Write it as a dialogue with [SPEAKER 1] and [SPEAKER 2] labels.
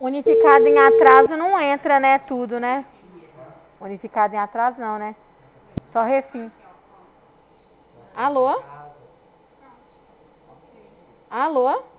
[SPEAKER 1] Unificado em atraso não entra, né? Tudo, né? Unificado em atraso não, né? Só refim. Alô? Alô?